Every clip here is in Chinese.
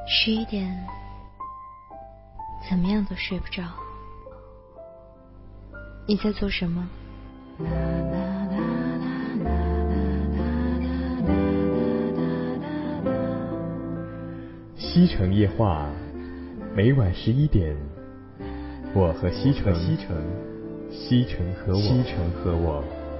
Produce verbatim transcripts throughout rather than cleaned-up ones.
十一点，怎么样都睡不着。你在做什么？ 西城夜话，每晚十一点，我和西城，西城，西城和我，西城和我。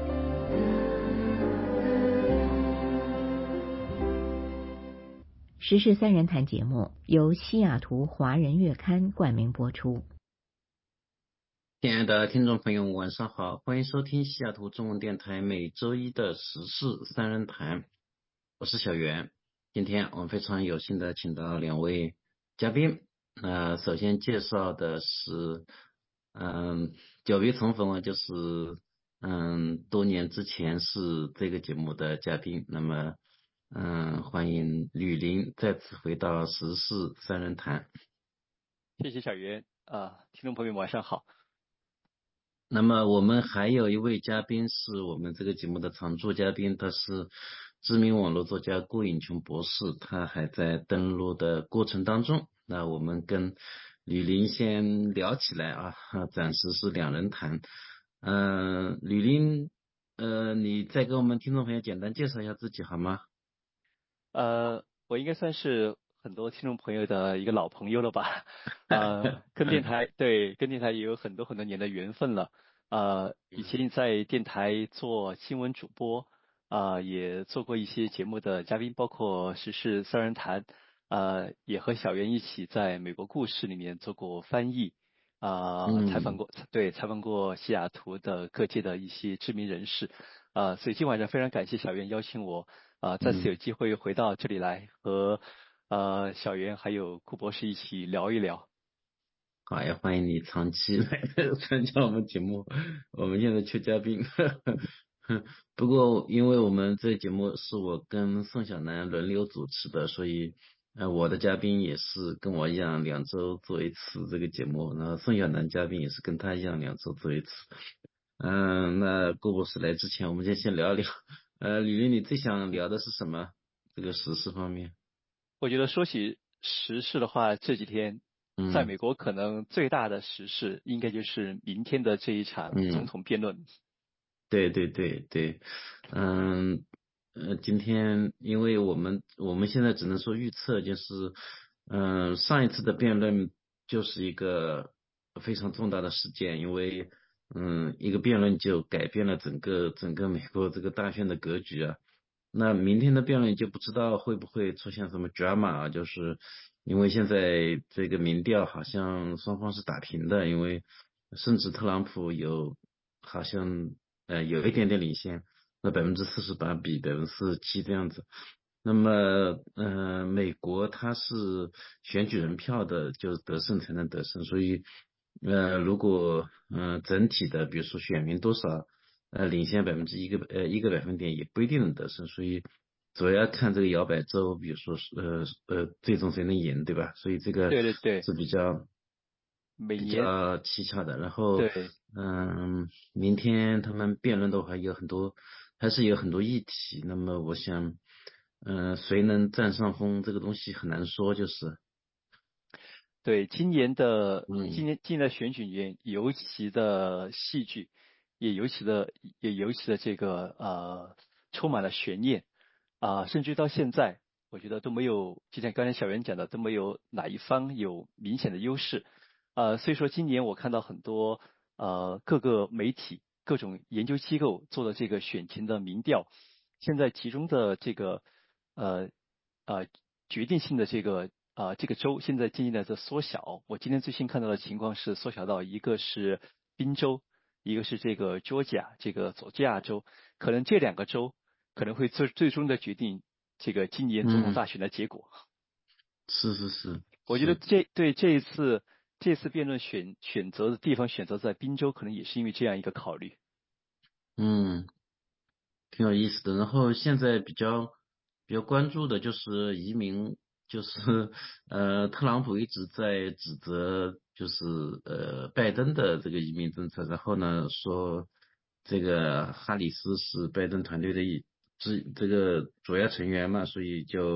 时事三人谈节目由西雅图华人月刊冠名播出。 亲爱的听众朋友，晚上好，欢迎收听西雅图中文电台每周一的时事三人谈，我是小袁。今天我们非常有幸的请到两位嘉宾，呃，首先介绍的是，嗯，久别重逢了，就是，嗯，多年之前是这个节目的嘉宾，那么，嗯，欢迎吕林再次回到时事三人谈。 谢谢小袁啊，听众朋友们晚上好。 那么我们还有一位嘉宾是我们这个节目的常驻嘉宾，他是知名网络作家顾颖琼博士，他还在登录的过程当中。那我们跟吕林先聊起来啊，暂时是两人谈。嗯、呃，吕林，呃，你再给我们听众朋友简单介绍一下自己好吗？ 呃，我应该算是很多听众朋友的一个老朋友了吧？呃，跟电台对，跟电台也有很多很多年的缘分了。呃，以前在电台做新闻主播，啊、呃，也做过一些节目的嘉宾，包括时事三人谈，呃，也和小袁一起在美国故事里面做过翻译，啊、呃，采访嗯过，对，采访过西雅图的各界的一些知名人士，啊、呃，所以今晚上非常感谢小袁邀请我。啊、呃，再次嗯。 有机会回到这里来和呃小袁还有顾博士一起聊一聊。 好呀，欢迎你长期来参加我们节目。我们现在缺嘉宾，不过因为我们这个节目是我跟宋小南轮流主持的，所以呃我的嘉宾也是跟我一样两周做一次这个节目，然后宋小南嘉宾也是跟他一样两周做一次。嗯，那顾博士来之前，我们就先聊一聊。呃，李林，你最想聊的是什么？这个时事方面？ 我觉得说起时事的话，这几天在嗯美国可能最大的时事应该就是明天的这一场总嗯。 统辩论。 对对对对，嗯呃，今天因为我们我们现在只能说预测，就是，嗯、上一次的辩论就是一个非常重大的事件，因为嗯，一个辩论就改变了整个整个美国这个大选的格局啊。那明天的辩论就不知道会不会出现什么 drama 啊，就是因为现在这个民调好像双方是打平的，因为甚至特朗普有好像呃有一点点领先，那百分之四十八比百分之四十七这样子。那么呃美国它是选举人票的，就是得胜才能得胜，所以呃如果呃整体的比如说选民多少。呃，领先百分之一个呃一个百分点也不一定能得胜，所以主要看这个摇摆州，比如说是呃呃最终谁能赢，对吧？所以这个对对对， 是比较比每年较蹊跷的。然后对嗯，明天他们辩论的话有很多，还是有很多议题。那么我想，嗯、呃谁能占上风这个东西很难说，就是对，今年的今嗯年今年的选举里面尤其的戏剧，也尤其的也尤其的这个呃充满了悬念啊、甚至于到现在，我觉得都没有，就像刚才小袁讲的，都没有哪一方有明显的优势。呃，所以说今年我看到很多呃各个媒体、各种研究机构做的这个选情的民调，现在其中的这个呃呃决定性的这个啊、这个州现在渐渐的在缩小。我今天最新看到的情况是缩小到一个是宾州，一个是这个佐甲这个佐治亚州，可能这两个州可能会最最终的决定这个今年总统嗯， 大选的结果。 是是是我觉得是， 这对这一次这次辩论选选择的地方选择在宾州，可能也是因为这样一个考虑。 嗯。挺有意思的。然后现在比较比较关注的就是移民，就是呃，特朗普一直在指责就是呃拜登的这个移民政策，然后呢说这个哈里斯是拜登团队的一之这个主要成员嘛，所以就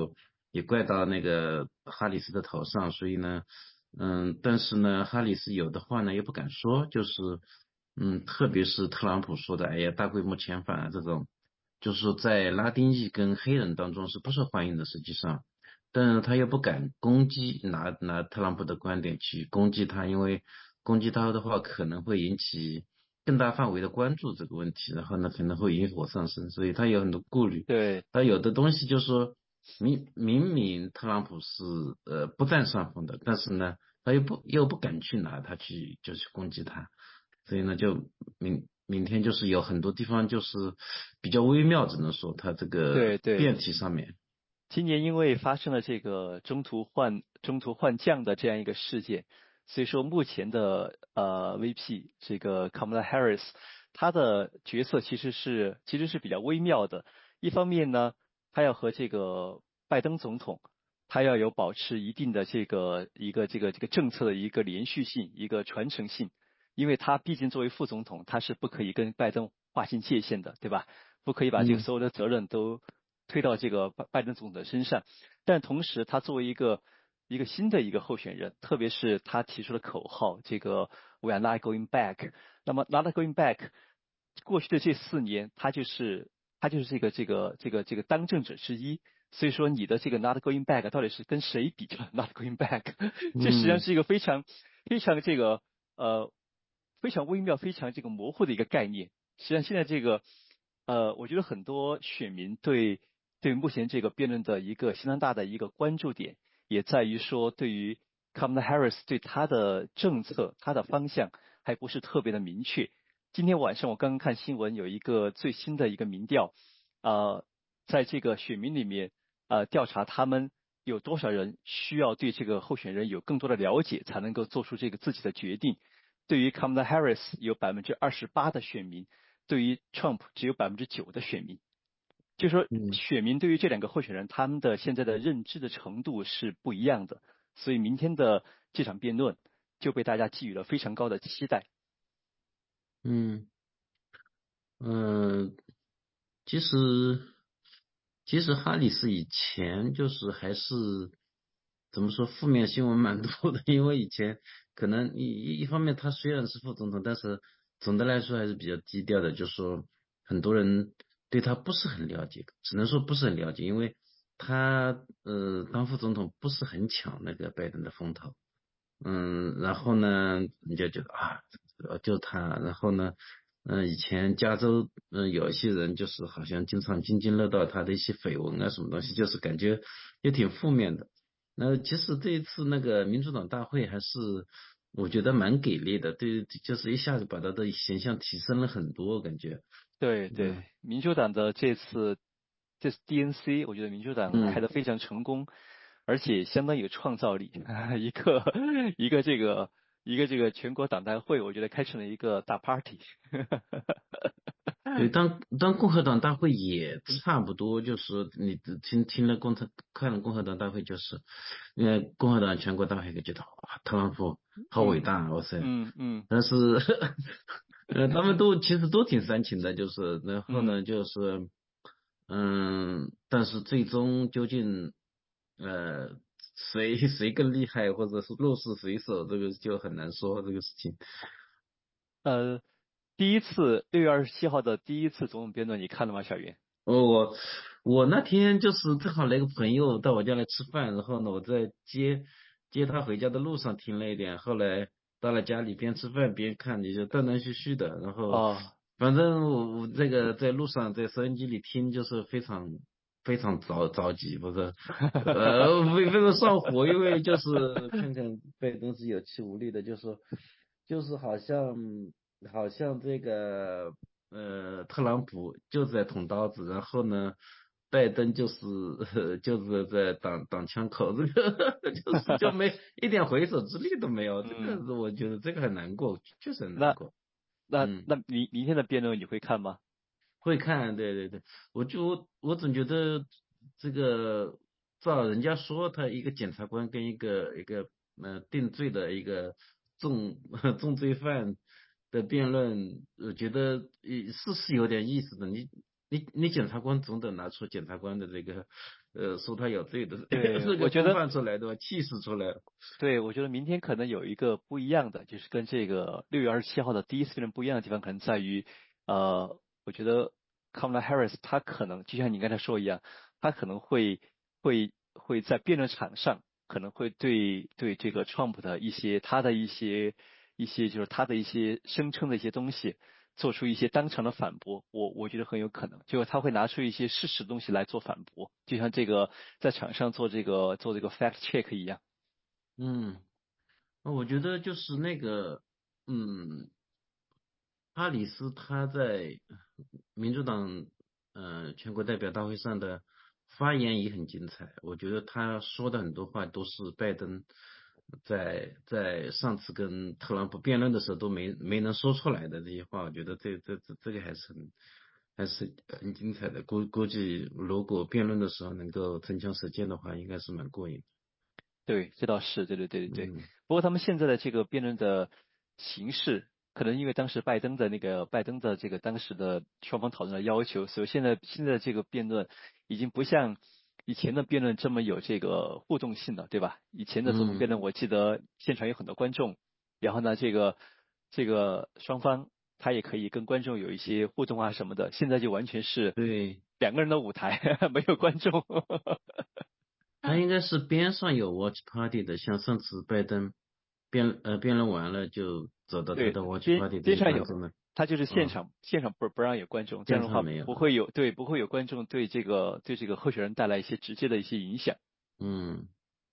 也怪到那个哈里斯的头上，所以呢，嗯，但是呢，哈里斯有的话呢又不敢说，就是嗯，特别是特朗普说的，哎呀，大规模遣返啊这种，就是说在拉丁裔跟黑人当中是不受欢迎的，实际上。但是他又不敢攻击，拿拿特朗普的观点去攻击他，因为攻击他的话可能会引起更大范围的关注这个问题，然后呢可能会引火上身，所以他有很多顾虑。 对他有的东西就是说明明明特朗普是呃不占上风的，但是呢他又不又不敢去拿他去就去攻击他，所以呢就明明天就是有很多地方就是比较微妙，只能说他这个对对。 辩题上面。 今年因为发生了这个中途换中途换将的这样一个事件，所以说目前的呃 V P 这个 Kamala Harris 她的角色其实是其实是比较微妙的。一方面呢，她要和这个拜登总统，他要有保持一定的这个一个这个这个政策的一个连续性、一个传承性，因为他毕竟作为副总统，他是不可以跟拜登划清界限的，对吧？不可以把这个嗯所有的责任都推到这个拜拜登总统的身上。但同时，他作为一个一个新的一个候选人，特别是他提出了口号，这个 "We are not going back"。那么 "not going back"，过去的这四年，他就是他就是这个这个这个这个当政者之一。所以说，你的这个 "not going back" 到底是跟谁比的 "not going back"？这实际上嗯是一个非常非常这个呃非常微妙、非常这个模糊的一个概念。实际上，现在这个呃，我觉得很多选民对对目前这个辩论的一个相当大的一个关注点，也在于说，对于 Kamala Harris 对他的政策、他的方向还不是特别的明确。今天晚上我刚刚看新闻，有一个最新的一个民调，呃，在这个选民里面，呃，调查他们有多少人需要对这个候选人有更多的了解，才能够做出这个自己的决定。对于 Kamala Harris 有百分之二十八的选民，对于 Trump 只有百分之九的选民。就说嗯选民对于这两个候选人，他们的现在的认知的程度是不一样的，所以明天的这场辩论就被大家寄予了非常高的期待。 嗯嗯，其实其实哈里斯以前就是还是怎么说负面新闻蛮多的，因为以前可能一一一方面他虽然是副总统，但是总的来说还是比较低调的，就是说很多人对他不是很了解，只能说不是很了解，因为他呃当副总统不是很抢那个拜登的风头。嗯，然后呢，你就觉得啊，呃就他，然后呢，嗯、以前加州，嗯、有一些人就是好像经常津津乐道他的一些绯闻啊，什么东西，就是感觉也挺负面的。那其实这一次那个民主党大会还是我觉得蛮给力的，对，就是一下子把他的形象提升了很多，我感觉。 对对， 嗯民主党的这次这次 D N C，我觉得民主党开嗯。 得非常成功，而且相当有创造力。一个一个这个一个这个全国党代会，我觉得开成了一个大 party。 对，当当共和党大会也差不多，就是你听听了共和看了共和党大会，就是因为共和党全国大会就觉得哇，特朗普好伟嗯大啊，哇塞！ 嗯嗯但是呃，他们都其实都挺煽情的，就是然后嗯。 呢，就是嗯，但是最终究竟呃谁谁更厉害，或者是弱势谁手，这个就很难说这个事情。 呃，第一次六月二十七号的第一次总统辩论，你看了吗，小袁？ 哦，我我那天就是正好来个朋友到我家来吃饭，然后呢，我在接接他回家的路上听了一点，后来到了家里边吃饭边看，也就断断续续的，然后哦， 反正我我这个在路上在收音机里听就是非常非常着着急，不是呃非非常上火，因为就是看看拜登是有气无力的，就是就是好像好像这个。呃，特朗普就在捅刀子，然后呢，拜登就是呃就是在挡挡枪口，这个就是就没一点回手之力都没有，这个嗯， 是我觉得这个很难过，确实很难那过。 那嗯， 那明明天的辩论你会看吗？ 会看，对对对，我就我总觉得这个照人家说，他一个检察官跟一个一个呃定罪的一个重重罪犯的辩论，我觉得呃是是有点意思的。你你你检察官总得拿出检察官的这个呃说他有罪的， 对， 这个我觉得风范出来对吧？气势出来了。 对，我觉得明天可能有一个不一样的，就是跟这个六月二十七号的第一次辩论不一样的地方，可能在于，呃，我觉得 Kamala Harris 他可能就像你刚才说一样，他可能会会会在辩论场上可能会对对这个 Trump 的一些他的一些一些就是他的一些声称的一些东西做出一些当场的反驳，我我觉得很有可能，就是他会拿出一些事实的东西来做反驳，就像这个在场上做这个做这个 fact check 一样。 嗯，我觉得就是那个，嗯，哈里斯他在民主党呃全国代表大会上的发言也很精彩，我觉得他说的很多话都是拜登在在上次跟特朗普辩论的时候都没没能说出来的这些话，我觉得这这这这个还是很还是很精彩的。估估计如果辩论的时候能够真枪实践的话，应该是蛮过瘾对，这倒是，对对对的。 对对。 嗯， 不过他们现在的这个辩论的形式，可能因为当时拜登的那个拜登的这个当时的双方讨论的要求，所以现在现在的这个辩论已经不像以前的辩论这么有这个互动性了，对吧？以前的总统辩嗯， 论，我记得现场有很多观众，然后呢，这个这个双方他也可以跟观众有一些互动啊什么的，现在就完全是对。 两个人的舞台，没有观众。 他应该是边上有 watch party 的，像上次拜登辩呃辩论完了就走到他对， 的 watch 边 party 这些边上有， 观众呢， 他就是现啊， 场现场不不让有观众，这样现的话场没有啊， 不会有对不会有观众对这个对这个候选人带来一些直接的一些影响。 嗯，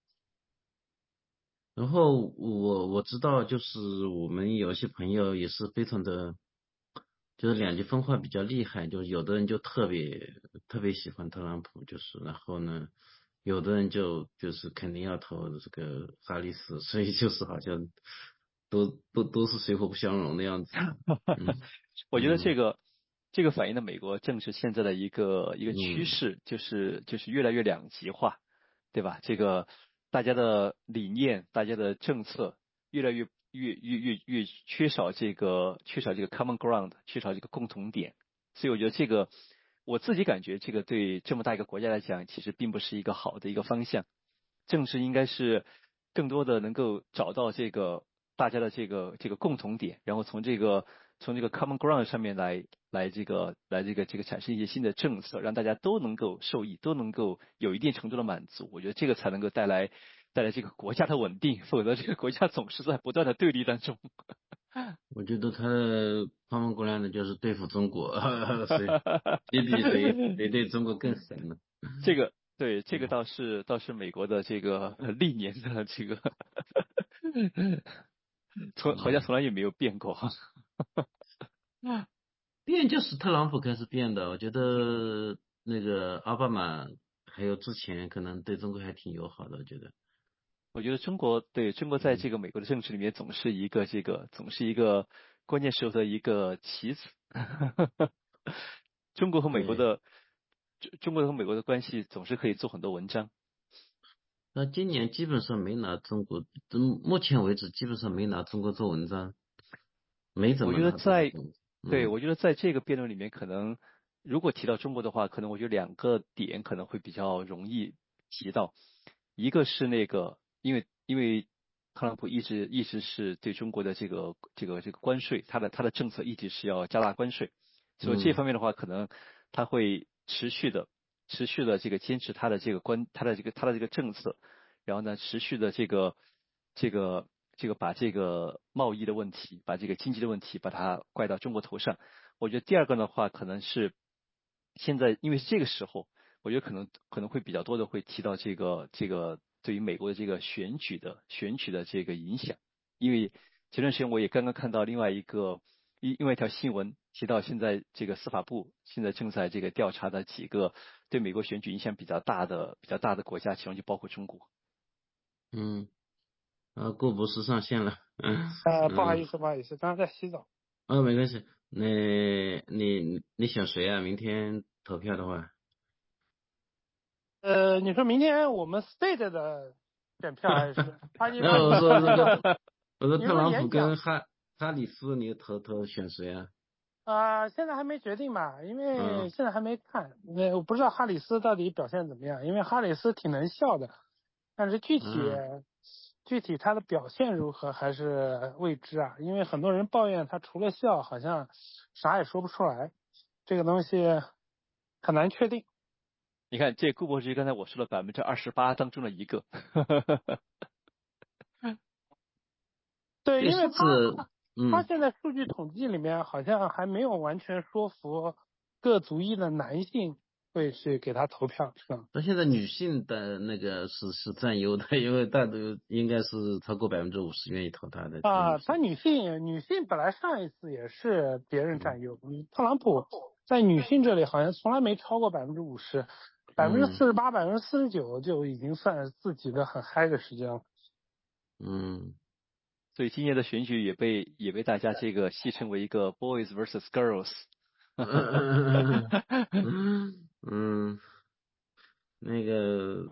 然后我我知道就是我们有些朋友也是非常的，就是两极分化比较厉害，就是有的人就特别特别喜欢特朗普，就是然后呢，有的人就就是肯定要投这个哈里斯，所以就是好像都都都是水火不相容的样子，嗯。 我觉得这嗯个这个反映了美国政治现在的一个一个趋嗯， 势，就是就是越来越两极化，对吧？这个大家的理念、大家的政策越来越越越越越缺少这个缺少这个 common ground，缺少这个共同点。所以我觉得这个我自己感觉这个对这么大一个国家来讲，其实并不是一个好的一个方向。政治应该是更多的能够找到这个大家的这个这个共同点，然后从这个从这个 common ground 上面来来这个来这个这个产生一些新的政策，让大家都能够受益，都能够有一定程度的满足。我觉得这个才能够带来带来这个国家的稳定，否则这个国家总是在不断的对立当中。 我觉得他的他们过来呢就是对付中国，谁谁比谁谁对中国更狠呢？ 这个对，这个倒是倒是美国的这个呃历年的这个从好像嗯， 从来也没有变过。 变就是特朗普开始变的，我觉得那个奥巴马还有之前可能对中国还挺友好的，我觉得， 我觉得中国对中国在嗯， 这个美国的政治里面总是一个这个总是一个关键时候的一个棋子。中国和美国对。 的中中国和美国的关系总是可以做很多文章。 那今年基本上没拿中国，嗯目前为止基本上没拿中国做文章，没怎我觉得么拿中国在做文章。 对， 嗯我觉得在这个辩论里面，可能如果提到中国的话，可能我觉得两个点可能会比较容易提到，一个是那个，因为因为特朗普一直一直是对中国的这个这个这个关税，他的他的政策一直是要加大关税，所以这嗯方面的话，可能他会持续的持续的这个坚持他的这个关他的这个他的这个政策，然后呢，持续的这个这个这个把这个贸易的问题，把这个经济的问题，把它怪到中国头上。我觉得第二个的话，可能是现在因为这个时候，我觉得可能可能会比较多的会提到这个这个对于美国的这个选举的选举的这个影响，因为前段时间我也刚刚看到另外一个一另外一条新闻提到，现在这个司法部现在正在这个调查的几个对美国选举影响比较大的比较大的国家，其中就包括中国。 嗯，啊，顾博士上线了，嗯呃，不好嗯， 意思，不好意思，刚刚在洗澡。 哦，没关系，那你你选谁啊？明天投票的话， 呃，你说明天我们 state 的选票还是巴基巴基那我说这个，我说你特朗普说演讲？ 跟哈哈里斯，你投投选谁啊？ 啊、呃，现在还没决定吧，因为嗯现在还没看，那、我不知道哈里斯到底表现怎么样，因为哈里斯挺能笑的，但是具体、 嗯具体他的表现如何还是未知啊，因为很多人抱怨他除了笑好像啥也说不出来，这个东西很难确定。 你看，这顾博士刚才我说了百分之二十八当中的一个。 对， 对， 因为他是指他嗯现在数据统计里面好像还没有完全说服各族裔的男性会去给他投票，是吧？ 到现在女性的那个是是占优的，因为大多应该是超过百分之五十愿意投他的这个啊， 女性。 他女性女性本来上一次也是别人占优，嗯，特朗普在女性这里好像从来没超过百分之五十，百分之四十八、百分之四十九就已经算是自己的很嗨的时间了。 嗯， 所以今年的选举也被也被大家这个戏称为一个 boys versus girls。 嗯嗯嗯，那个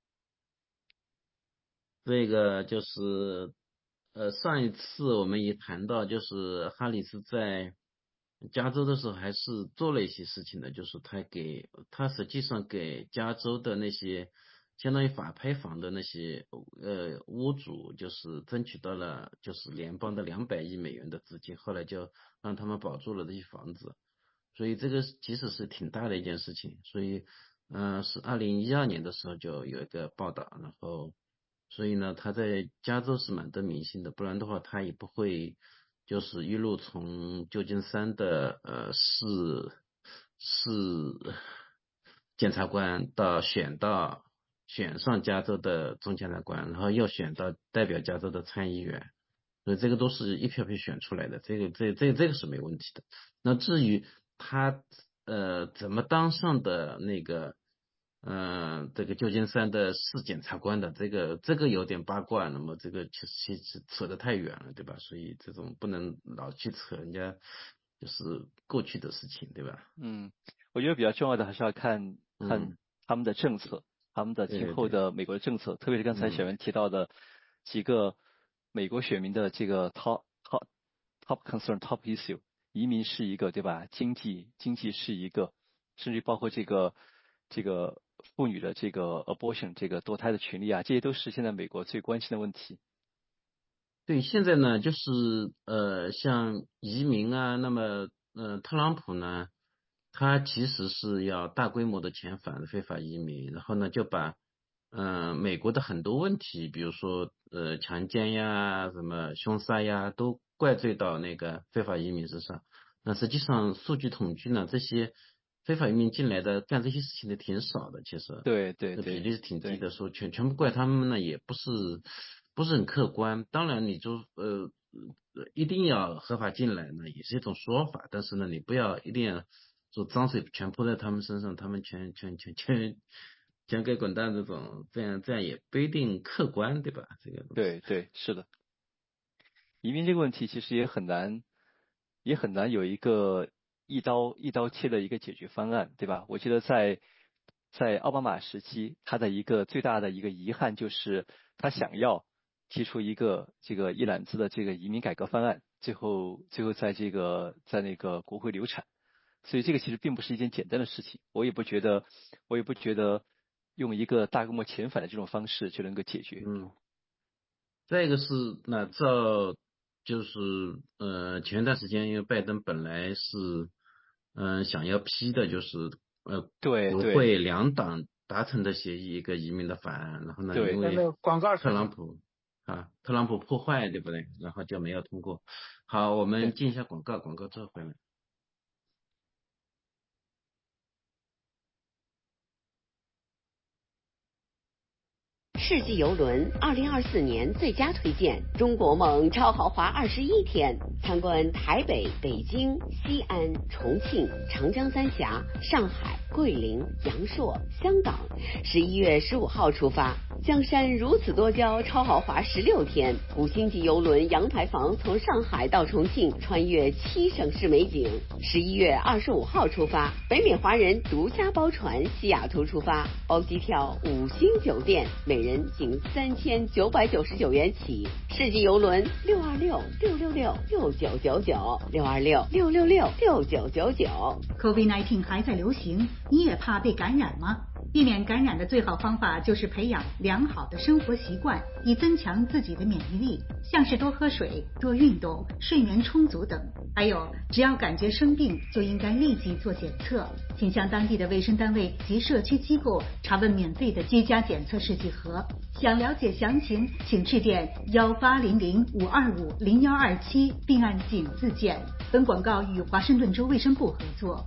这个就是呃上一次我们也谈到，就是哈里斯在加州的时候还是做了一些事情的，就是他给他实际上给加州的那些相当于法拍房的那些呃屋主，就是争取到了就是联邦的两百亿美元的资金，后来就让他们保住了这些房子。所以这个其实是挺大的一件事情，所以，嗯、呃，是二零一二年的时候就有一个报道，然后，所以呢，他在加州是蛮得民心的，不然的话他也不会就是一路从旧金山的呃市市检察官到选到选上加州的总检察官，然后又选到代表加州的参议员，所以这个都是一票票选出来的，这个这这这个是没问题的。那至于他呃怎么当上的那个呃这个旧金山的市检察官的，这个这个有点八卦，那么这个其实其实扯得太远了，对吧？所以这种不能老去扯人家就是过去的事情，对吧？ 嗯，我觉得比较重要的还是要看看嗯， 他们的政策，他们的对对对， 今后的美国的政策，特别是刚才小嗯。 袁提到的几个美国选民的这个 top top top concern top issue，移民是一个，对吧？经济经济是一个，甚至包括这个这个妇女的这个 abortion 这个堕胎的权利啊，这些都是现在美国最关心的问题。 对，现在呢，就是呃，像移民啊，那么呃，特朗普呢，他其实是要大规模的遣返非法移民，然后呢，就把呃美国的很多问题，比如说呃强奸呀、什么凶杀呀，都怪罪到那个非法移民身上。那实际上数据统计呢，这些非法移民进来的干这些事情的挺少的，其实对对对这比例是挺低对的，说全全部怪他们呢，也不是不是很客观。当然，你就呃呃一定要合法进来呢，也是一种说法，但是呢，你不要一定要说脏水全泼在他们身上，他们全全全全全给滚蛋这种，这样这样也不一定客观，对吧？这个东西。 对对，是的。移民这个问题其实也很难，也很难有一个一刀一刀切的一个解决方案，对吧？我记得在在奥巴马时期，他的一个最大的一个遗憾就是他想要提出一个这个一揽子的这个移民改革方案，最后最后在这个在那个国会流产，所以这个其实并不是一件简单的事情，我也不觉得我也不觉得用一个大规模遣返的这种方式就能够解决。 嗯。再一个是，那照就是呃前段时间，因为拜登本来是嗯、呃想要批的，就是呃国对对会两党达成的协议一个移民的法案，然后呢，因对， 为那那个广告特事情。 朗普啊特朗普破坏，对不对？然后就没有通过。好，我们对。 进一下广告，广告之后回来。 世纪游轮二零二四年最佳推荐，中国梦超豪华二十一天，参观台北、北京、西安、重庆、长江三峡、上海、桂林、阳朔、香港。十一月十五号出发， 江山如此多娇，超豪华十六天，五星级游轮阳台房从上海到重庆，穿越七省市美景。十一月二十五号出发，北美华人独家包船西雅图出发，包机票五星酒店，每人仅三千九百九十九元起。世纪游轮六二六六六六六九九九六二六六六六六九九九。 COVID 十九 还在流行，你也怕被感染吗？避免感染的最好方法就是培养良好的生活习惯，以增强自己的免疫力，像是多喝水、多运动、睡眠充足等。还有，只要感觉生病，就应该立即做检测，请向当地的卫生单位及社区机构查问免费的居家检测试剂盒。想了解详情，请致电幺八零零五二五零幺二七，并按井字键。本广告与华盛顿州卫生部合作。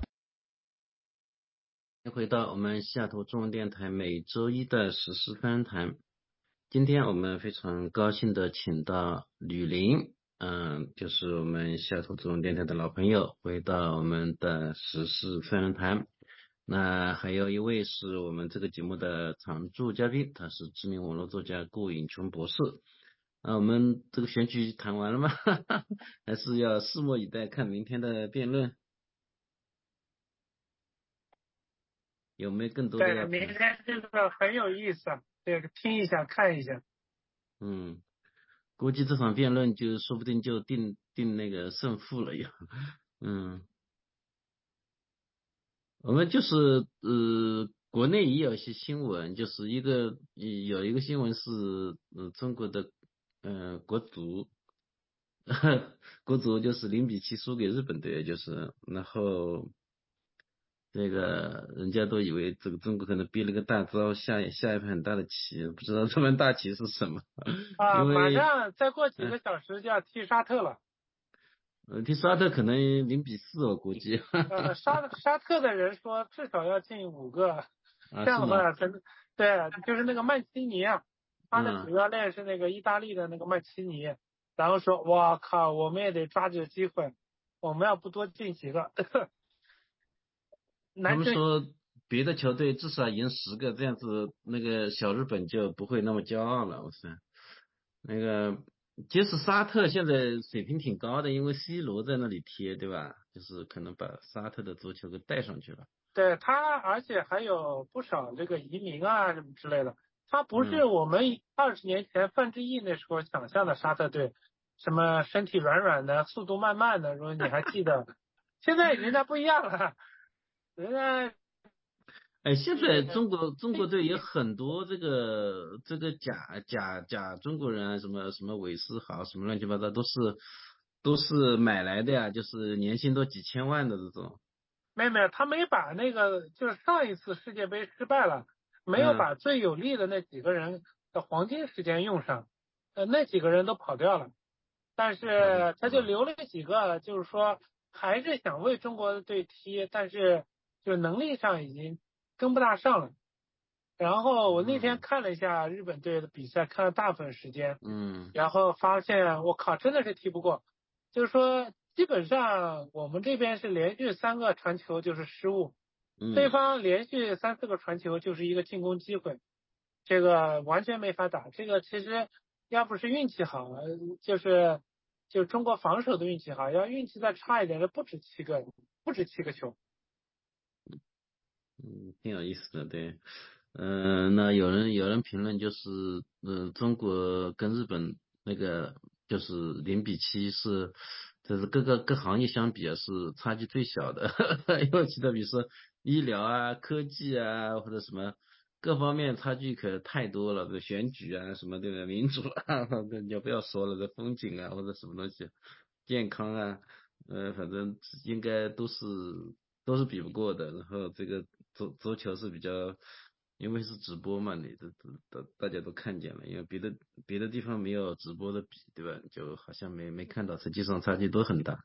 回到我们西雅图中文电台每周一的时事翻谈，今天我们非常高兴的请到吕玲，嗯，就是我们西雅图中文电台的老朋友，回到我们的时事翻谈。那还有一位是我们这个节目的常驻嘉宾，他是知名网络作家顾颖琼博士。啊，我们这个选举谈完了吗？还是要拭目以待，看明天的辩论。有没有更多的要谈？ 对，明天这个很有意思，这个听一下看一下。 嗯，估计这场辩论就说不定就定定那个胜负了呀。嗯，我们就是呃，国内也有一些新闻，就是一个有一个新闻是呃中国的呃国足，国足就是零比七输给日本队，就是然后。这个人家都以为这个中国可能憋了个大招，下下一盘很大的棋，不知道这盘大棋是什么。 啊， 因为马上再过几个小时就要踢沙特了。 呃，踢沙特可能零比四，我估计。 呃，沙沙特的人说至少要进五个， 啊、 这样的话才能对，就是那个曼奇尼啊，他的主教练是那个意大利的那个曼奇尼，嗯、然后说，哇靠，我们也得抓紧机会，我们要不多进几个。 他们说别的球队至少赢十个，这样子那个小日本就不会那么骄傲了。我说，那个即使沙特现在水平挺高的，因为 C 罗在那里踢，对吧？就是可能把沙特的足球给带上去了。 对他，而且还有不少这个移民啊什么之类的。他不是我们二十年前范志毅那时候想象的沙特队，什么身体软软的，速度慢慢的，如果你还记得，现在人家不一样了。人家， 哎，现在中国中国队有很多这个这个假假假中国人啊，什么什么韦世豪，什么乱七八糟，都是都是买来的呀，就是年薪都几千万的这种。 没有没有，他没把那个就是上一次世界杯失败了，没有把最有利的那几个人的黄金时间用上，呃，那几个人都跑掉了，但是他就留了几个，就是说还是想为中国队踢，但是。就能力上已经跟不大上了，然后我那天看了一下日本队的比赛，看了大部分时间， 嗯， 然后发现我靠，真的是踢不过，就是说基本上我们这边是连续三个传球就是失误， 嗯、 对方连续三四个传球就是一个进攻机会，这个完全没法打。这个其实要不是运气好，就是就中国防守的运气好，要运气再差一点，这不止七个，不止七个球。 嗯，挺有意思的，对，嗯、呃，那有人有人评论就是，嗯、呃，中国跟日本那个就是零比七是，这是各个各行业相比啊是差距最小的，尤其的比如说医疗啊、科技啊或者什么各方面差距可太多了，这选举啊什么对吧，民主啊，你就不要说了，这风景啊或者什么东西，健康啊，呃，反正应该都是。都是比不过的，然后这个足足球是比较，因为是直播嘛，你这这大家都看见了，因为别的别的地方没有直播的比，对吧？就好像没没看到，实际上差距都很大。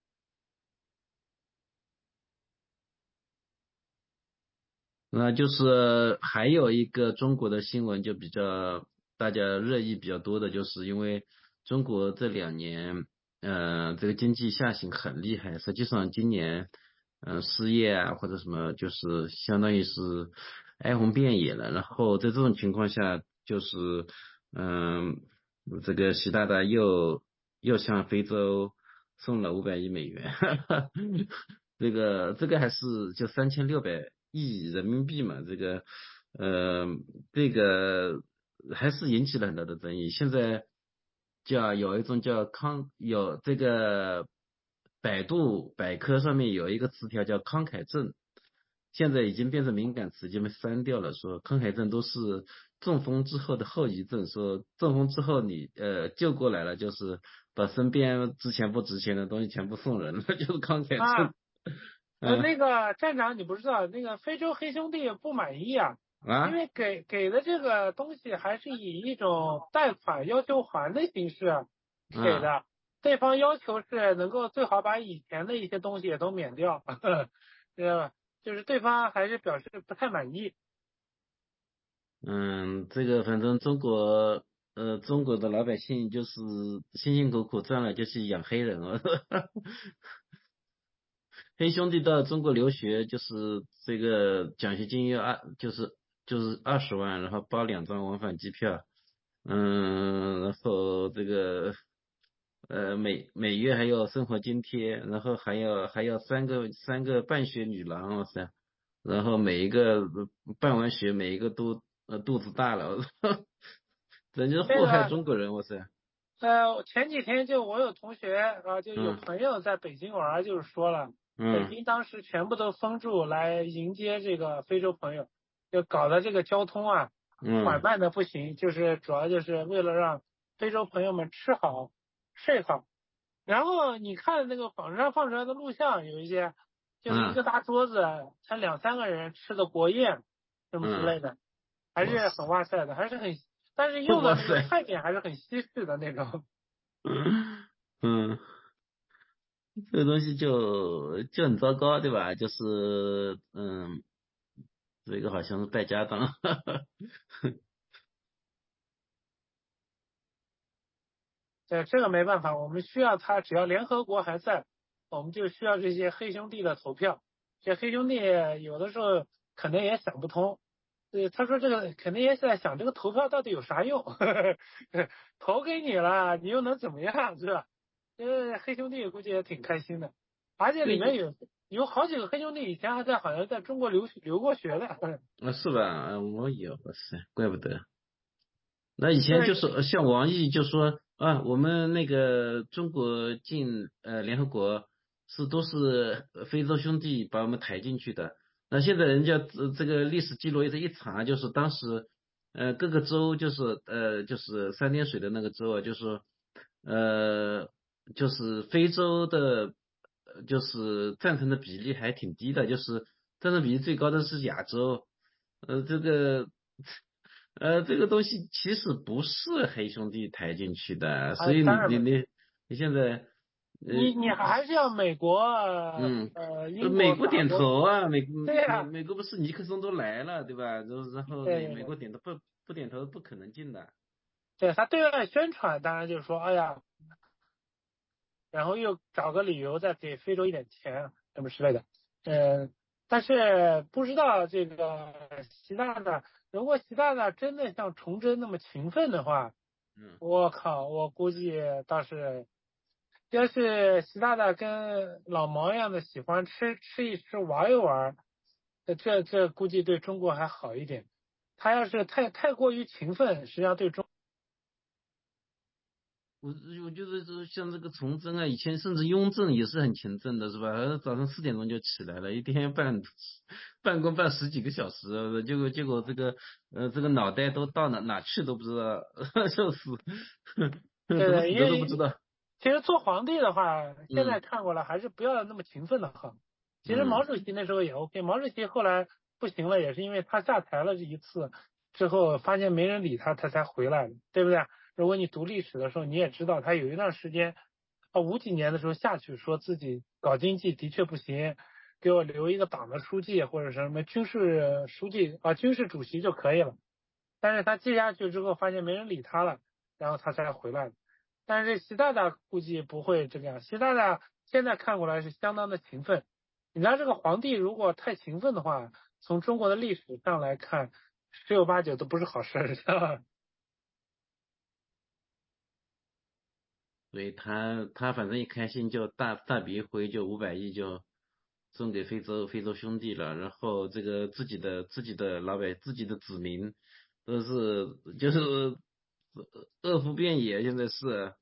那就是还有一个中国的新闻就比较大家热议比较多的，就是因为中国这两年，呃，这个经济下行很厉害，实际上今年。嗯、呃，失业啊或者什么，就是相当于是哀鸿遍野了。然后在这种情况下， 就是嗯，这个习大大又又向非洲送了五百亿美元，这个这个还是就三千六百亿人民币嘛，这个呃这个还是引起了很大的争议。现在叫有一种叫慷有这个百度百科上面有一个词条叫慷慨症，现在已经变成敏感词，已经被删掉了。说慷慨症都是中风之后的后遗症，说中风之后你呃救过来了，就是把身边之前不值钱的东西全部送人了，就是慷慨症。 啊，呃，那个站长，你不知道那个非洲黑兄弟不满意啊， 啊因为给给的这个东西还是以一种贷款要求还的形式给的， 啊对方要求是能够最好把以前的一些东西也都免掉，知道吧？就是对方还是表示不太满意。 嗯，这个反正中国呃中国的老百姓就是辛辛苦苦赚了就去养黑人了。黑兄弟到中国留学就是这个奖学金要二就是就是二十万，然后包两张往返机票，嗯，然后这个呃每每月还有生活津贴，然后还要还要三个三个办学女郎，哇塞，然后每一个办完学每一个都呃肚子大了，人家祸害这个中国人，哇塞。 呃，前几天就我有同学啊，就有嗯朋友在北京玩，就是说了，北嗯京当时全部都封住来迎接这个非洲朋友，就搞得这个交通啊缓嗯慢的不行，就是主要就是为了让非洲朋友们吃好睡好。然后你看那个网上放出来的录像，有一些就是一嗯个大桌子，才两三个人吃的国宴什么之类嗯， 的，还是很哇塞的，还是很，但是用的那个哇塞。 菜品还是很西式的那种。 嗯，这个东西就就很糟糕，对吧？就是嗯，这个好像是败家当。 对，这个没办法，我们需要他，只要联合国还在，我们就需要这些黑兄弟的投票。这黑兄弟有的时候可能也想不通，呃，他说这个肯定也是在想这个投票到底有啥用，投给你了，你又能怎么样，是吧？呃，黑兄弟估计也挺开心的，而且里面有有好几个黑兄弟以前还在好像在中国留留过学的。 啊，是吧？嗯我有，哇塞，怪不得。那以前就是呃像王毅就说啊，我们那个中国进呃联合国是都是呃非洲兄弟把我们抬进去的。那现在人家这这个历史记录一一查，就是当时呃各个州就是呃就是三点水的那个州啊，就是呃就是非洲的，呃就是赞成的比例还挺低的，就是赞成比例最高的是亚洲。呃这个。呃，这个东西其实不是黑兄弟抬进去的，所啊， 以你当然没， 你你你现在呃你你还是要美国、 嗯呃呃英国、 美国点法国， 头啊，美对呀、 美美国不是尼克松都来了对吧？然后然后美对对对。 美国点头不不点头不可能进的。 对他对外宣传，当然就是说，哎呀，然后又找个理由再给非洲一点钱什么之类的，嗯、但是不知道这个习大大，如果习大大真的像崇祯那么勤奋的话， 嗯我靠，我估计倒是，要是习大大跟老毛一样的喜欢吃吃一吃玩一玩，呃这这估计对中国还好一点。他要是太太过于勤奋，实际上对中我我觉得就像这个崇祯啊，以前甚至雍正也是很勤政的，是吧？他早上四点钟就起来了，一天办办公办十几个小时，结果结果这个呃这个脑袋都到哪哪去都不知道，笑死，怎么对对， 死因为的都不知道。 其实做皇帝的话，现在嗯看过来还是不要那么勤奋的好。其实毛嗯主席那时候也 OK，毛主席后来不行了，也是因为他下台了这一次之后，发现没人理他，他才回来的，对不对？如果你读历史的时候，你也知道他有一段时间啊五几年的时候下去，说自己搞经济的确不行，给我留一个党的书记或者什么军事书记啊军事主席就可以了。但是他接下去之后，发现没人理他了，然后他才回来的。但是习大大估计不会这个样，习大大现在看过来是相当的勤奋。你知道这个皇帝如果太勤奋的话，从中国的历史上来看，十有八九都不是好事，知道吧？ 对他他反正一开心就大大笔一挥就五百亿就送给非洲非洲兄弟了，然后这个自己的自己的老百自己的子民都是就是恶夫遍野，现在是。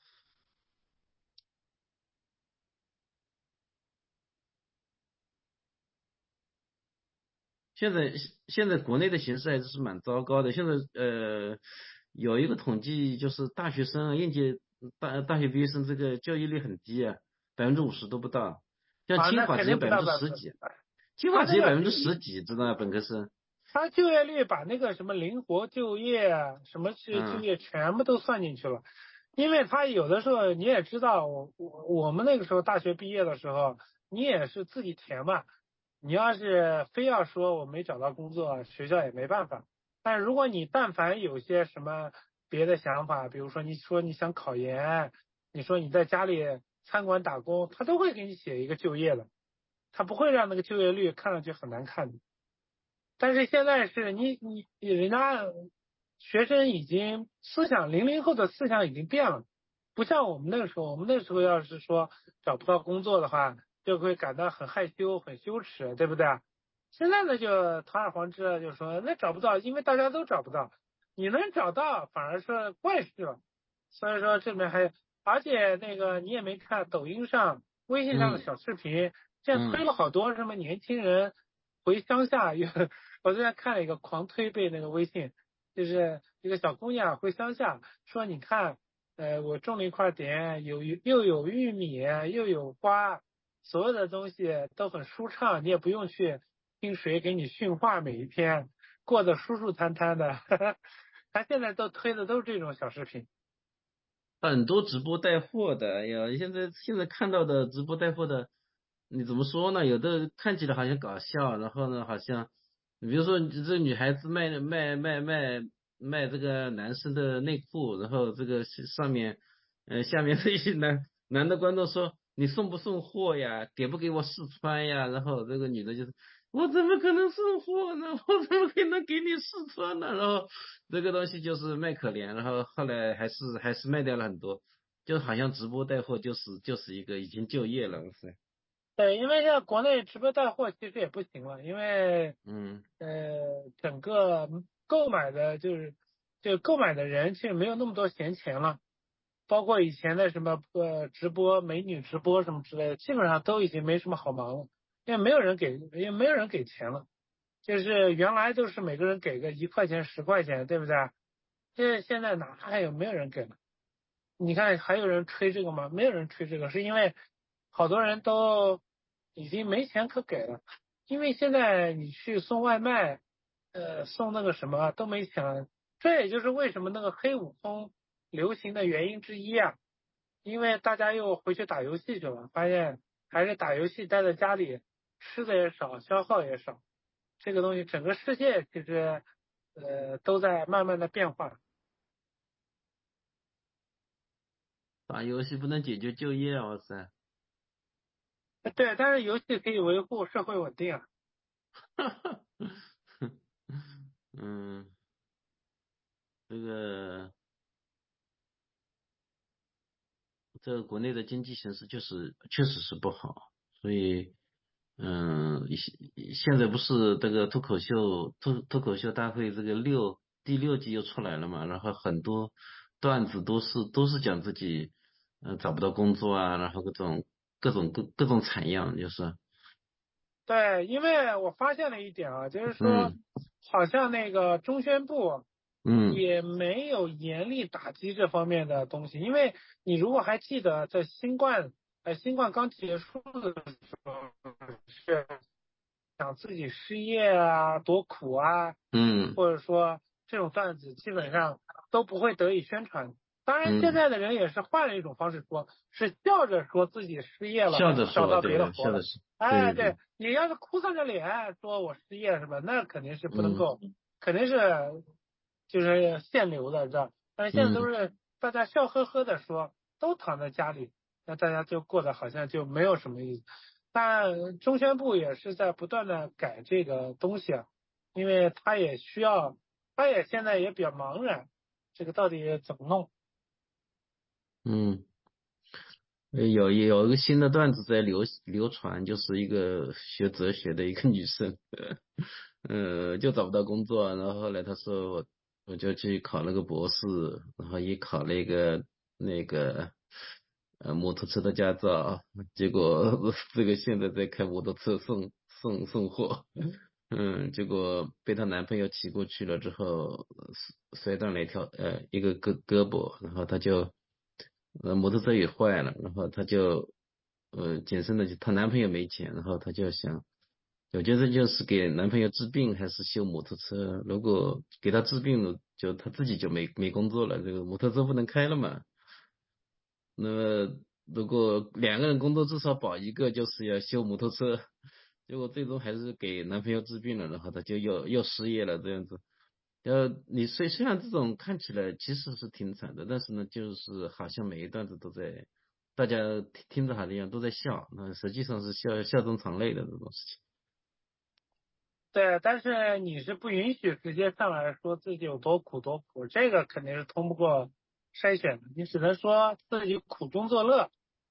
现在现在国内的形势还是蛮糟糕的。现在呃有一个统计，就是大学生应届大大学毕业生这个就业率很低啊，百分之五十都不到。像啊，那清华只有肯定不到百分之十几， 百分之。 清华他那个只有百分之十几，知道吧？本科生。 他就业率把那个什么灵活就业啊，什么是就业全部都算进去了。因为他有的时候你也知道，我我我们那个时候大学毕业的时候，你也是自己填嘛。你要是非要说我没找到工作，学校也没办法。但如果你但凡有些什么别的想法，比如说你说你想考研，你说你在家里餐馆打工，他都会给你写一个就业的，他不会让那个就业率看上去很难看的。但是现在是你你人家学生已经思想，零零后的思想已经变了，不像我们那个时候，我们那时候要是说找不到工作的话，就会感到很害羞、很羞耻，对不对？现在呢，就堂而皇之的就说那找不到，因为大家都找不到，你能找到反而是怪事了。所以说这边还有，而且那个你也没看抖音上、微信上的小视频，现在推了好多什么年轻人回乡下，有我昨天看了一个狂推被那个微信，就是一个小姑娘回乡下，说你看，呃，我种了一块田，有又有玉米，又有花，所有的东西都很舒畅，你也不用去听谁给你训话，每一天过得舒舒坦坦的。他现在都推的都是这种小视频。 很多直播带货的，哎呀，现在现在看到的直播带货的，你怎么说呢？有的看起来好像搞笑，然后呢，好像你比如说你这女孩子卖卖卖卖卖这个男生的内裤，然后这个上面呃下面这些男男的观众说你送不送货呀？给不给我试穿呀？然后这个女的就是我怎么可能送货呢？我怎么可能给你试穿呢？然后这个东西就是卖可怜，然后后来还是还是卖掉了很多，就好像直播带货就是就是一个已经就业了，是。 对，因为现在国内直播带货其实也不行了，因为嗯呃整个购买的就是就购买的人其实没有那么多闲钱了，包括以前的什么呃直播美女直播什么之类的，基本上都已经没什么好忙了，因为没有人给，因为没有人给钱了，就是原来都是每个人给个一块钱十块钱，对不对？现在现在哪还有没有人给了？你看还有人吹这个吗？没有人吹这个，是因为好多人都已经没钱可给了。因为现在你去送外卖，呃，送那个什么都没钱了。这也就是为什么那个黑悟空流行的原因之一啊。因为大家又回去打游戏去了，发现还是打游戏待在家里，吃的也少，消耗也少。这个东西整个世界其实呃都在慢慢的变化。 打游戏不能解决就业啊，哇塞。 对，但是游戏可以维护社会稳定啊。 嗯，这个这个国内的经济形势就是确实是不好，所以嗯，现现在不是这个脱口秀脱脱口秀大会这个六第六季又出来了嘛，然后很多段子都是都是讲自己呃找不到工作啊，然后各种各种各各种惨样，就是。 对，因为我发现了一点啊，就是说， 嗯好像那个中宣部嗯也没有严厉打击这方面的东西，因为你如果还记得，在新冠呃新冠刚结束的时候，是讲自己失业啊，多苦啊， 嗯或者说这种段子基本上都不会得以宣传。当然，现嗯， 在的人也是换了一种方式说，是笑着说自己失业了， 笑着说， 找到别的对， 活了。 笑着说，对哎， 对对。 对，你要是哭丧着脸说我失业是吧？那肯定是不能嗯够，肯定是就是限流的，知道？但是现在都嗯是大家笑呵呵的说，都躺在家里，那大家就过得好像就没有什么意思。但中宣部也是在不断的改这个东西啊，因为他也需要，他也现在也比较茫然，这个到底怎么弄？ 嗯， 呃，有有一个新的段子在流流传，就是一个学哲学的一个女生，呃，就找不到工作，然后后来她说我我就去考了个博士，然后也考了一个那个呃摩托车的驾照，结果这个现在在开摩托车送送送货，嗯，结果被她男朋友骑过去了之后，摔断了一条呃一个胳胳膊，然后她就。呃，摩托车也坏了，然后她就，呃，谨慎的就，她男朋友没钱，然后她就想，我觉得就是给男朋友治病还是修摩托车，如果给他治病了，就她自己就没没工作了，这个摩托车不能开了嘛。那么如果两个人工作至少保一个就是要修摩托车，结果最终还是给男朋友治病了，然后她就又又失业了这样子。呃，你虽虽然这种看起来其实是挺惨的，但是呢，就是好像每一段子都在，大家听听着好像都在笑，那实际上是笑笑中藏泪的这种事情。 对，但是你是不允许直接上来说自己有多苦多苦，这个肯定是通不过筛选的。你只能说自己苦中作乐，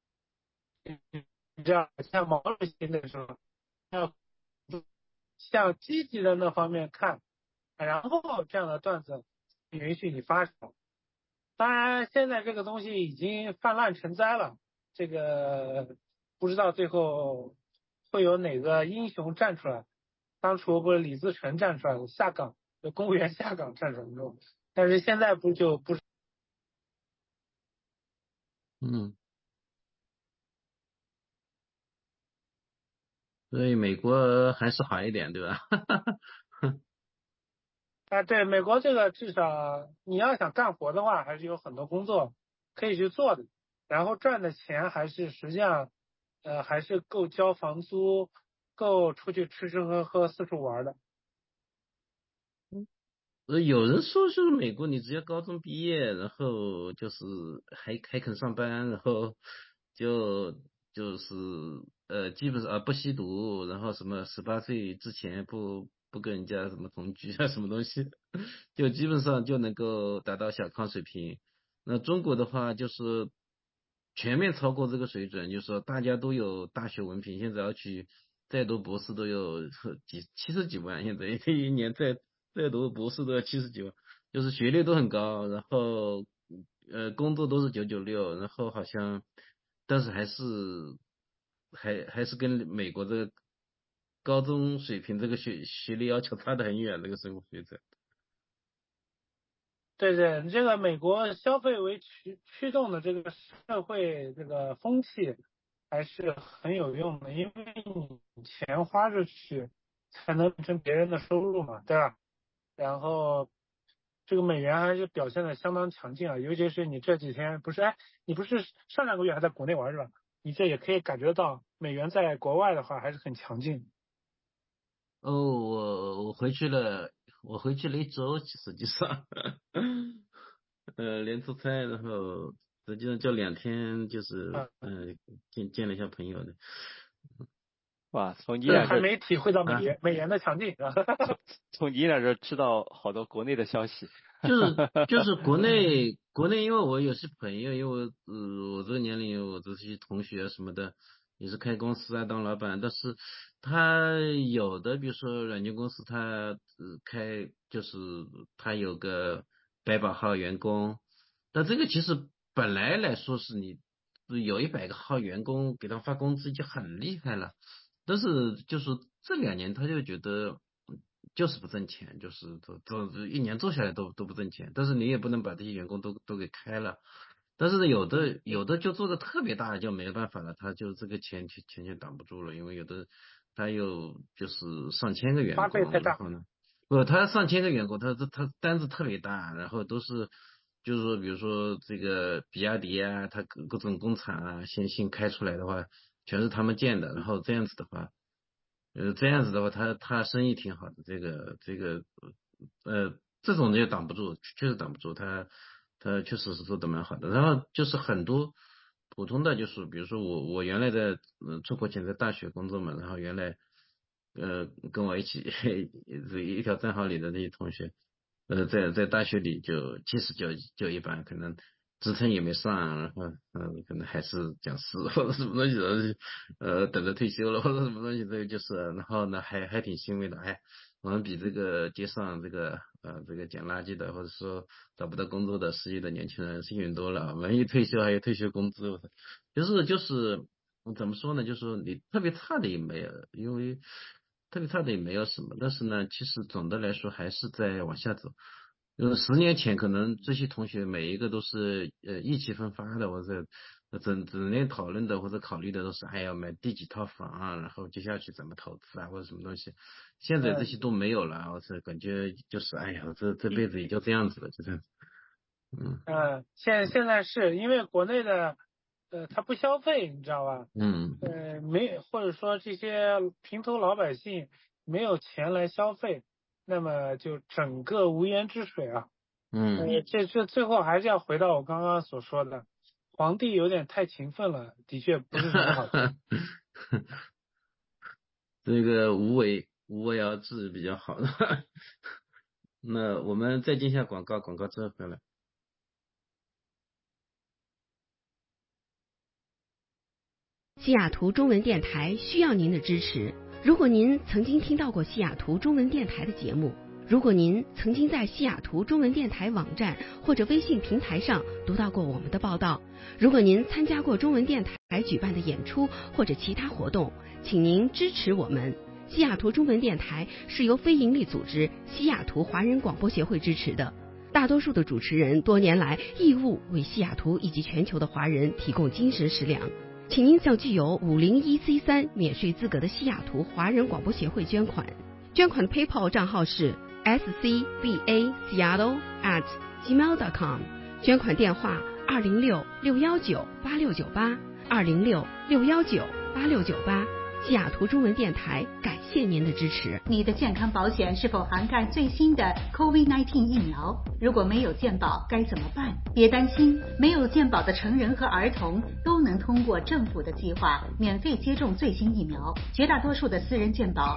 你知道，像毛主席那时候要向积极的那方面看，然后这样的段子允许你发生。当然，现在这个东西已经泛滥成灾了，这个不知道最后会有哪个英雄站出来。当初不是李自成站出来的，下岗，就公务员下岗站出来的，但是现在不就不是。 嗯，所以美国还是好一点，对吧？ 啊，对，美国这个至少你要想干活的话，还是有很多工作可以去做的，然后赚的钱还是实际上，呃，还是够交房租，够出去吃吃喝喝四处玩的。 呃，有人说就是美国，你只要高中毕业，然后就是还还肯上班，然后就就是呃，基本上啊不吸毒，然后什么十八岁之前不不跟人家什么同居啊什么东西，就基本上就能够达到小康水平。那中国的话就是全面超过这个水准，就是说大家都有大学文凭，现在要去再读博士都有几七十几万，现在一年再再读博士都要七十几万，就是学历都很高，然后呃工作都是九九六，然后好像但是还是还还是跟美国这个高中水平这个学学历要求差得很远，这个生活水准。 对对，这个美国消费为驱驱动的这个社会这个风气还是很有用的，因为你钱花出去才能变成别人的收入嘛，对吧？然后这个美元还是表现的相当强劲啊，尤其是你这几天不是，哎，你不是上两个月还在国内玩是吧？你这也可以感觉到美元在国外的话还是很强劲。 哦，我我回去了，我回去了一周，实际上，呃，连出差，然后实际上就两天，就是啊， 嗯、呃见见了一下朋友的。 哇，从你这俩这还没体会到美啊， 元美元的强劲啊。 从从你俩这知道好多国内的消息。 就是就是国内国内，因为我有些朋友，因为呃我这个年龄，我这些同学什么的也是开公司啊当老板，但是他有的比如说软件公司他呃开就是他有个百把号员工，但这个其实本来来说是你有一百个号员工给他发工资就很厉害了，但是就是这两年他就觉得。就是不挣钱，就是都都一年做下来都都不挣钱，但是你也不能把这些员工都都给开了，但是呢，有的有的就做的特别大，就没办法了，他就这个钱钱钱就挡不住了，因为有的他有就是上千个员花费太工，然大。 后呢，不，他上千个员工，他这他单子特别大，然后都是就是说，比如说这个比亚迪啊，他各各种工厂啊，先新开出来的话，全是他们建的，然后这样子的话。呃，这样子的话，他他生意挺好的，这个这个呃，这种就挡不住，确实挡不住，他他确实是做的蛮好的。然后就是很多普通的，就是比如说我我原来在呃出国前在大学工作嘛，然后原来呃跟我一起这一条战壕里的那些同学，呃在在大学里就其实就就一般，可能职称也没上，然后嗯，可能还是讲师或者什么东西的，呃，等着退休了或者什么东西，这个就是，然后呢，还还挺欣慰的，哎，我们比这个街上这个呃这个捡垃圾的或者说找不到工作的失业的年轻人幸运多了，我们一退休还有退休工资，就是就是怎么说呢，就是说你特别差的也没有，因为特别差的也没有什么，但是呢，其实总的来说还是在往下走。呃，十年前可能这些同学每一个都是呃意气风发的，或者整整天讨论的或者考虑的都是哎呀买第几套房啊，然后接下去怎么投资啊或者什么东西。现在这些都没有了，我是感觉就是哎呀，这这辈子也就这样子了，就这样子。嗯嗯，现现在是因为国内的呃他不消费，你知道吧？ 嗯呃没或者说这些平头老百姓没有钱来消费，那么就整个无源之水啊。 嗯， 呃这这最后还是要回到我刚刚所说的，皇帝有点太勤奋了，的确不是什么好事。 这个无为无为而治比较好的。那我们再进一下广告，广告之后回来。 西雅图中文电台需要您的支持。如果您曾经听到过西雅图中文电台的节目，如果您曾经在西雅图中文电台网站或者微信平台上读到过我们的报道，如果您参加过中文电台举办的演出或者其他活动，请您支持我们。西雅图中文电台是由非营利组织西雅图华人广播协会支持的，大多数的主持人多年来义务为西雅图以及全球的华人提供精神食粮。请您向具有五零一 C 三免税资格的西雅图华人广播协会捐款，捐款的 PayPal 账号是 s c b a seattle at gmail dot com， 捐款电话二零六六幺九八六九八二零六六幺九八六九八。西雅图中文电台感谢您的支持。 你的健康保险是否涵盖最新的 COVID 十九 疫苗？如果没有健保该怎么办？别担心，没有健保的成人和儿童都能通过政府的计划免费接种最新疫苗。绝大多数的私人健保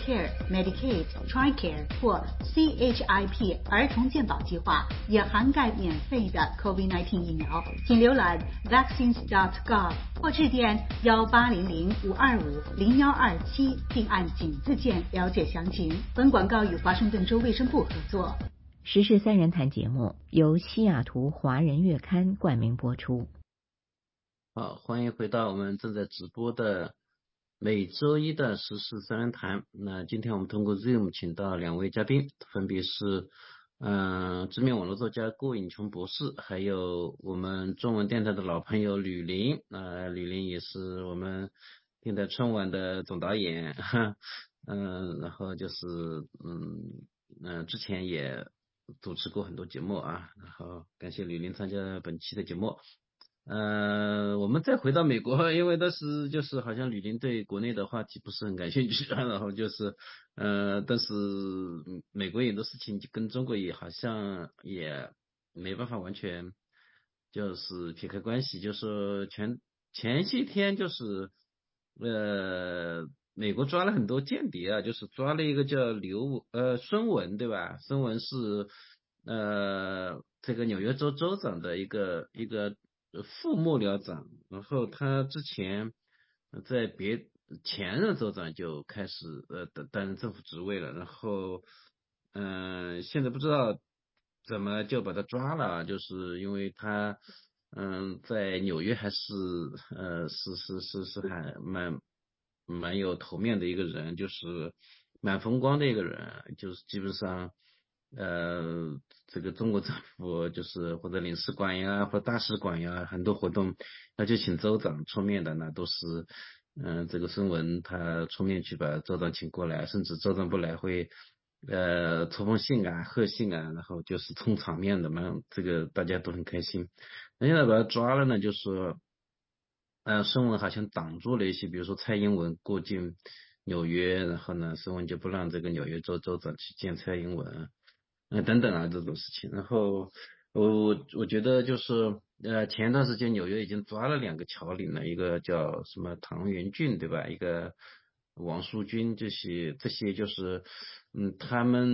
Medicare、Medicaid、Tricare 或 C H I P 儿童健保计划也涵盖免费的 COVID 十九 疫苗。请浏览 vaccines dot gov 或致电幺八零零五二五零幺二七，并按井字键了解详情。本广告与华盛顿州卫生部合作。 时事三人谈节目由西雅图华人月刊冠名播出。 好，欢迎回到我们正在直播的每周一的时事三人谈。那今天我们通过 Zoom 请到两位嘉宾，分别是嗯、呃，知名网络作家郭颖琼博士，还有我们中文电台的老朋友吕林。呃，吕林也是我们电台春晚的总导演，嗯、呃，然后就是嗯嗯、呃，之前也主持过很多节目啊，然后感谢吕林参加本期的节目。呃，我们再回到美国，因为当时就是好像吕林对国内的话题不是很感兴趣，然后就是呃，但是美国很多事情跟中国也好像也没办法完全就是撇开关系，就是说前前些天就是呃美国抓了很多间谍啊，就是抓了一个叫刘呃孙文对吧？孙文是呃这个纽约州州长的一个一个副幕僚长，然后他之前在别前任州长就开始呃担担任政府职位了，然后嗯、呃、现在不知道怎么就把他抓了，就是因为他嗯在纽约还是呃是是是是还蛮蛮有头面的一个人，就是蛮风光的一个人，就是基本上呃这个中国政府就是或者领事馆呀或者大使馆呀很多活动要去请州长出面的，那都是嗯、呃、这个孙文他出面去把州长请过来，甚至州长不来会呃抽封信啊贺信啊，然后就是充场面的嘛，这个大家都很开心。那现在把他抓了呢，就是说呃，孙文好像挡住了一些，比如说蔡英文过境纽约，然后呢，孙文就不让这个纽约州州长去见蔡英文，呃，等等啊这种事情。然后我我觉得就是呃，前一段时间纽约已经抓了两个侨领了，一个叫什么唐元俊对吧？一个王淑君，这些这些就是嗯，他们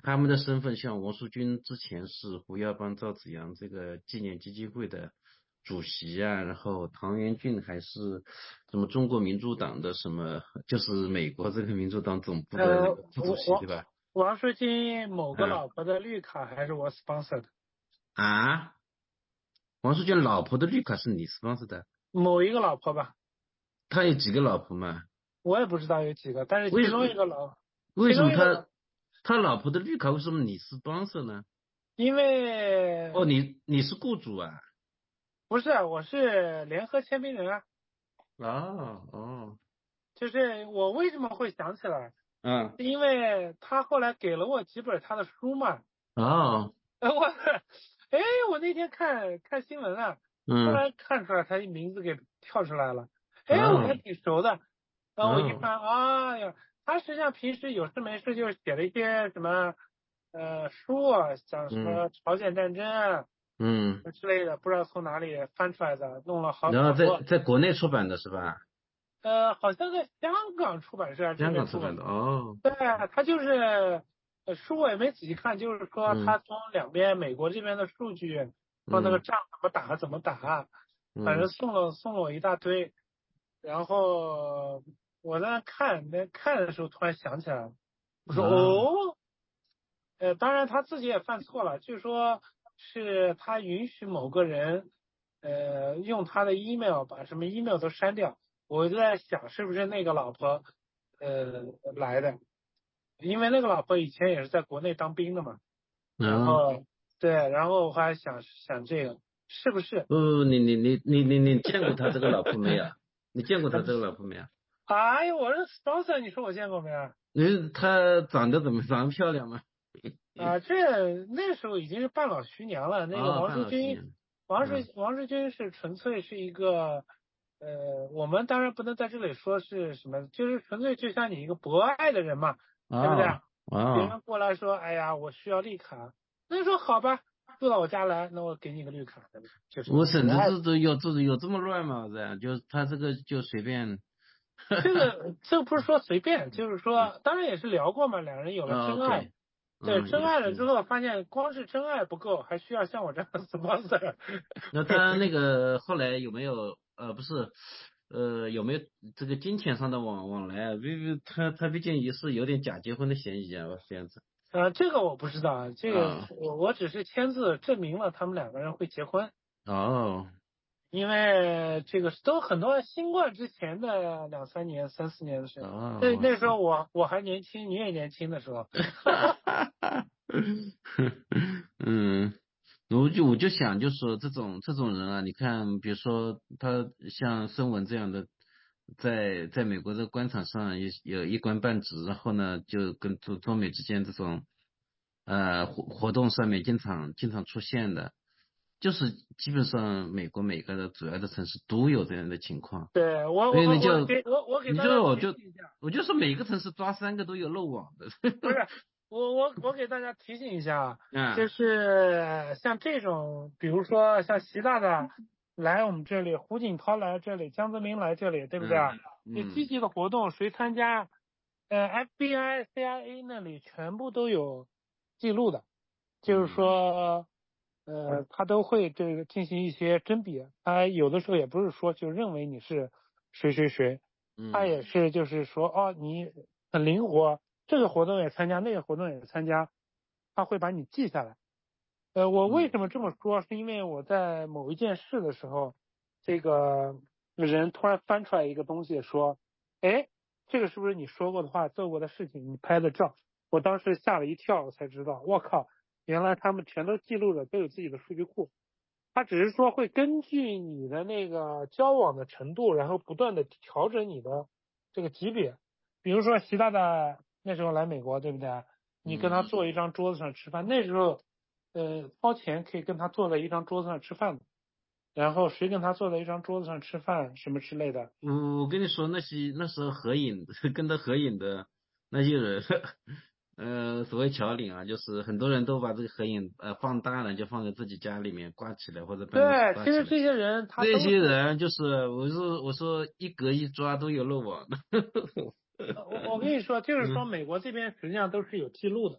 他们的身份像王树军之前是胡耀邦、赵紫阳这个纪念基金会的主席啊，然后唐元俊还是什么中国民主党的什么，就是美国这个民主党总部的那个副主席，对吧？ 王树军某个老婆的绿卡还是我 sponsor 的啊？王树军老婆的绿卡是你 sponsor 的？ 某一个老婆吧。 他有几个老婆嘛？ 我也不知道有几个，但是其中一个老为什么他他老婆的绿卡为什么你 sponsor 呢？ 因为哦，你你是雇主啊？ 不是，我是联合签名人啊。 哦哦， 就是我为什么会想起来？ 嗯， 因为他后来给了我几本他的书嘛。 哦， 我哎，我那天看看新闻啊， 嗯， 突然看出来他名字给跳出来了。哎，我还挺熟的。然后我一看，哎呀，他实际上平时有事没事就写了一些什么呃书啊，讲什么朝鲜战争啊， 嗯之类的，不知道从哪里翻出来的，弄了好然后好多。 在在国内出版的是吧？ 呃，好像在香港出版社这边香港出版的哦。 对，他就是呃书我也没仔细看，就是说他从两边美国这边的数据，说那个仗怎么打怎么打，反正送了送了我一大堆，然后我在那看，那看的时候突然想起来了，我说哦，呃，当然他自己也犯错了，据说是他允许某个人呃用他的 email 把什么 email 都删掉。我就在想是不是那个老婆呃来的，因为那个老婆以前也是在国内当兵的嘛，然后对，然后我还想想这个是不是？ 不，你你你你你你见过他这个老婆没有？你见过他这个老婆没有？ 哎呀，我是 sponsor， 你说我见过没有？ 你他长得怎么长得漂亮吗？ 啊，这那时候已经是半老徐娘了。那个王世军， 哦、 王世、嗯、王世军是纯粹是一个。呃，我们当然不能在这里说是什么，就是纯粹就像你一个博爱的人嘛， 哦、 对不对？ 哦， 别人过来说，哎呀，我需要绿卡，那说好吧，住到我家来，那我给你个绿卡，就是我甚至这都有这有这么乱吗？这样，就是他这个就随便。 这个这不是说随便，就是说，当然也是聊过嘛，两人有了真爱。 哦 okay, 对， 嗯、 真爱了之后，发现光是真爱不够，还需要像我这样的 sponsor。 那他那个后来有没有呃不是呃有没有这个金钱上的往往来啊？毕竟他他毕竟也是有点假结婚的嫌疑啊，这样子。 啊、呃，这个我不知道，这个、啊、我我只是签字证明了他们两个人会结婚。 哦。 因为这个都很多新冠之前的两三年、三四年的时候， 哦、 那那时候我我还年轻，你也年轻的时候。 嗯，我就我就想，就说这种这种人啊，你看，比如说他像孙文这样的，在在美国的官场上也有一官半职，然后呢，就跟中中美之间这种呃活活动上面经常经常出现的。就是基本上美国每个的主要的城市都有这样的情况。 对我我我我给我我给大家我就我就说每个城市抓三个都有漏网的。 不是，我我我给大家提醒一下啊， 就是像这种，比如说像习大大来我们这里，胡锦涛来这里，江泽民来这里，对不对？有、嗯、积极的活动，谁参加？呃 ，F B I、C I A 那里全部都有记录的，就是说。呃，他都会这个进行一些甄别，他有的时候也不是说就认为你是谁谁谁，他也是就是说哦，你很灵活，这个活动也参加，那个活动也参加，他会把你记下来。呃，我为什么这么说？是因为我在某一件事的时候，这个人突然翻出来一个东西说，哎，这个是不是你说过的话、做过的事情、你拍的照？我当时吓了一跳，我才知道，我靠！原来他们全都记录了，都有自己的数据库。他只是说会根据你的那个交往的程度，然后不断的调整你的这个级别。比如说习大大那时候来美国，对不对？你跟他坐一张桌子上吃饭，嗯、那时候呃掏钱可以跟他坐在一张桌子上吃饭的。然后谁跟他坐在一张桌子上吃饭什么之类的。 我跟你说，那些那时候合影跟他合影的那些人。呃，所谓侨领啊，就是很多人都把这个合影呃放大了，就放在自己家里面挂起来或者办公室挂起来。 对，其实这些人他这些人就是我说我说一格一抓都有漏网的。 我我跟你说，就是说美国这边实际上都是有记录的。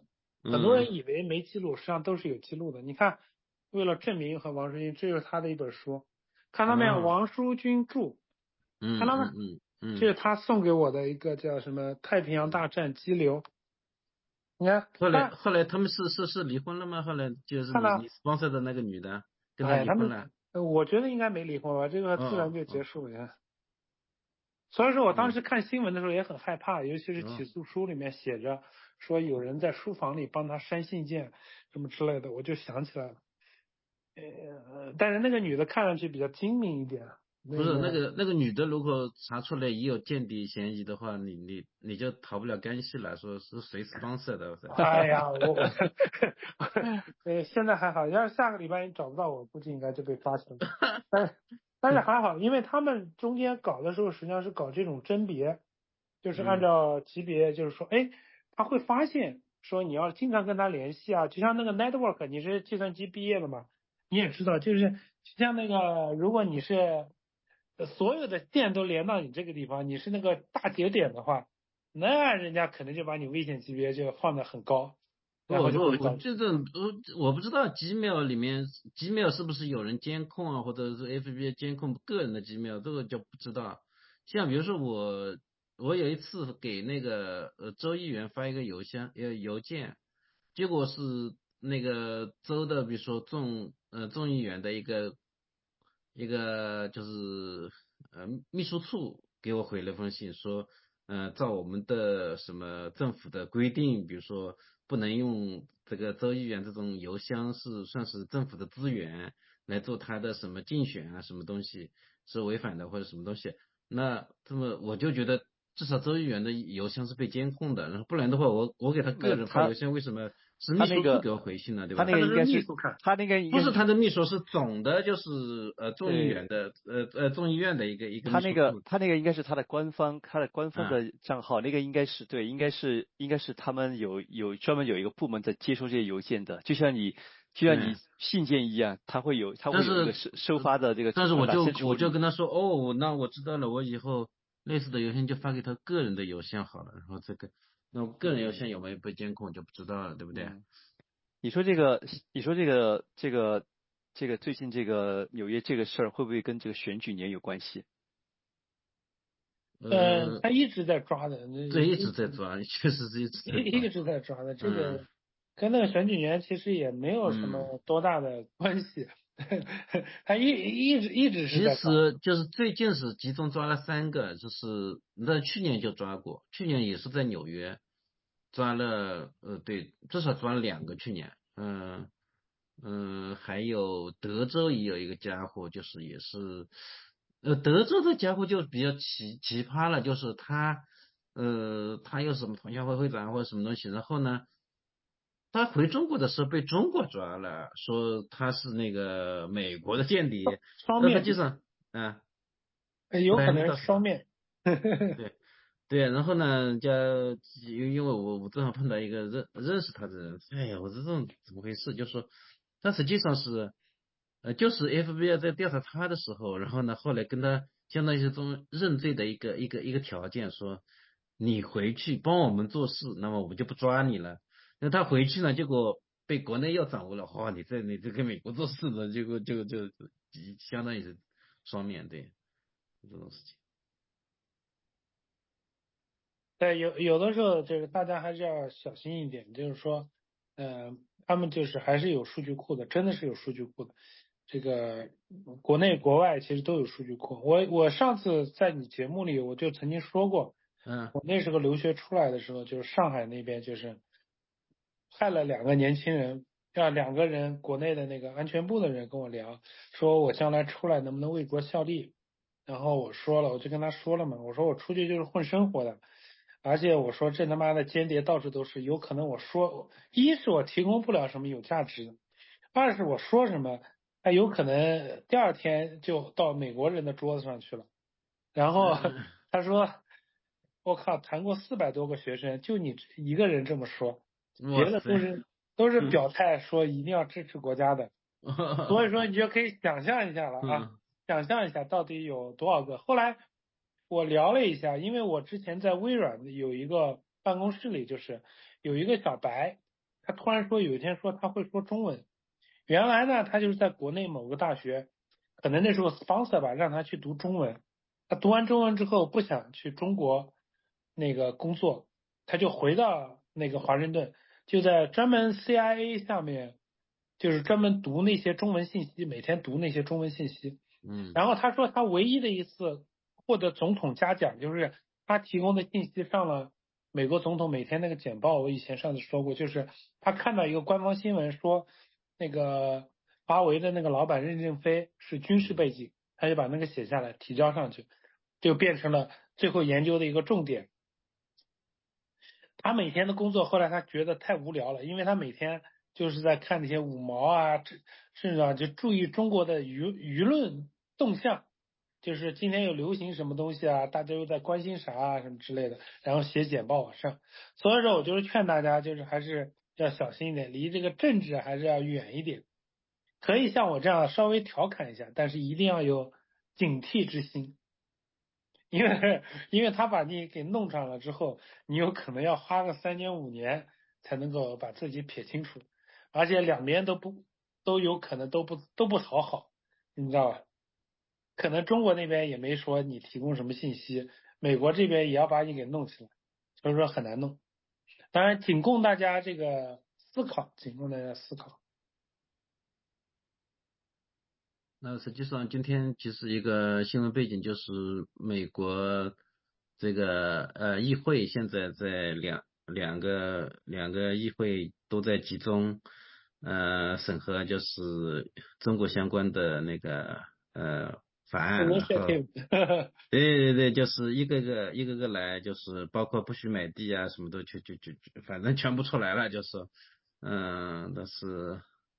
很多人以为没记录，实际上都是有记录的。你看，为了证明和王书君，这就是他的一本书，看到没有？王书君著，看到没？ 嗯嗯， 这是他送给我的一个叫什么《太平洋大战激流》。你看， 后来后来他们是是是离婚了吗？后来就是你你 sponsor 的那个女的跟他离婚了。 哎、我觉得应该没离婚吧，这个自然就结束了。你看、哦哦，所以说我当时看新闻的时候也很害怕，嗯、尤其是起诉书里面写着说有人在书房里帮他删信件什么之类的，我就想起来了。呃，但是那个女的看上去比较精明一点。 不是那个那个女的，如果查出来也有间谍嫌疑的话，你你你就逃不了干系了，说是谁 sponsor 的。 哎呀，我呃现在还好，要是下个礼拜你找不到我，估计应该就被发现了。但是但是还好，因为他们中间搞的时候，实际上是搞这种甄别，就是按照级别，就是说，哎、嗯，他会发现说你要经常跟他联系啊，就像那个 network， 你是计算机毕业的嘛，你也知道，就是像那个如果你是。所有的电都连到你这个地方，你是那个大节点的话，那人家可能就把你危险级别就放得很高。 我我我这种我我不知道 Gmail 里面 Gmail 是不是有人监控啊，或者是 F B I 监控个人的 Gmail， 这个就不知道。像比如说我我有一次给那个呃州议员发一个邮箱呃邮件，结果是那个州的比如说众呃众议员的一个。一个就是呃秘书处给我回了封信说，呃，照我们的什么政府的规定，比如说不能用这个州议员这种邮箱是算是政府的资源来做他的什么竞选啊，什么东西是违反的或者什么东西。那这么我就觉得至少州议员的邮箱是被监控的，然后不然的话我我给他个人发邮箱为什么？是秘书处给我回信了，对吧？ 他那个应该是他那个不是他的秘书，是总的，就是呃众议员的呃呃众议院的一个一个秘书处。 他那个他那个应该是他的官方他的官方的账号，嗯、那个应该是对，应该是应该是他们有有专门有一个部门在接收这些邮件的，就像你就像你信件一样，他会有他会有一个收收发的这个。 但是我就我就跟他说，哦，那我知道了，我以后类似的邮件就发给他个人的邮箱好了，然后这个那我个人邮箱有没有被监控就不知道了，对不对？ 嗯你说这个，你说这个，这个，这个最近这个纽约这个事儿会不会跟这个选举年有关系？ 呃，他一直在抓的， 对，一直在抓，确实是一直在抓， 一直在抓的。这个跟那个选举年其实也没有什么多大的关系，嗯、他一一直一直是在抓。 其实就是最近是集中抓了三个，就是那去年就抓过，去年也是在纽约。抓了呃对，至少抓了两个去年，嗯嗯，还有德州也有一个家伙，就是也是，呃德州的家伙就比较奇奇葩了，就是他呃他又什么同乡会会长或者什么东西，然后呢，他回中国的时候被中国抓了，说他是那个美国的间谍， 双面， 实际上啊， 有可能是双面， 对。对，然后呢，家因因为我我正好碰到一个认认识他的人，哎呀，我说这种怎么回事？就说他实际上是，呃，就是 F B I 在调查他的时候，然后呢，后来跟他相当于是中认罪的一个一个一个条件，说你回去帮我们做事，那么我们就不抓你了。那他回去呢，结果被国内又掌握了，哇，你在你这跟美国做事的，结果就就就相当于是双面对这种事情。 对，有有的时候就是大家还是要小心一点，就是说，呃，他们就是还是有数据库的，真的是有数据库的。这个国内国外其实都有数据库。我我上次在你节目里我就曾经说过， 嗯， 我那时候留学出来的时候，就是上海那边就是派了两个年轻人，让两个人国内的那个安全部的人跟我聊，说我将来出来能不能为国效力。然后我说了，我就跟他说了嘛，我说我出去就是混生活的。而且我说这他妈的间谍到处都是，有可能我说，一是我提供不了什么有价值的，二是我说什么，他有可能第二天就到美国人的桌子上去了。然后他说，我靠，谈过四百多个学生，就你一个人这么说，别的都是都是表态说一定要支持国家的。所以说你就可以想象一下了啊，想象一下到底有多少个。后来我聊了一下，因为我之前在微软有一个办公室里，就是有一个小白， 他突然说有一天说他会说中文。原来呢，他就是在国内某个大学，可能那时候 sponsor 吧，让他去读中文。他读完中文之后不想去中国那个工作，他就回到那个华盛顿，就在专门 C I A 下面，就是专门读那些中文信息，每天读那些中文信息。 嗯， 然后他说他唯一的一次获得总统嘉奖，就是他提供的信息上了美国总统每天那个简报。我以前上次说过，就是他看到一个官方新闻说，那个华为的那个老板任正非是军事背景，他就把那个写下来提交上去，就变成了最后研究的一个重点。他每天的工作后来他觉得太无聊了，因为他每天就是在看那些五毛啊，甚至啊就注意中国的舆舆论动向，就是今天有流行什么东西啊，大家又在关心啥啊什么之类的，然后写简报往上。所以说我就是劝大家就是还是要小心一点，离这个政治还是要远一点。可以像我这样稍微调侃一下，但是一定要有警惕之心。因为因为他把你给弄上了之后，你有可能要花个三年五年才能够把自己撇清楚，而且两边都不都有可能都不都不讨好，你知道吧？可能中国那边也没说你提供什么信息，美国这边也要把你给弄起来，所以说很难弄。当然，仅供大家这个思考，仅供大家思考。 那实际上今天其实一个新闻背景就是美国这个呃议会现在在两两个两个议会都在集中呃审核，就是中国相关的那个呃法案，然后对对对，就是一个个一个个来，就是包括不许买地啊什么都去去去，反正全部出来了，就是嗯，但是。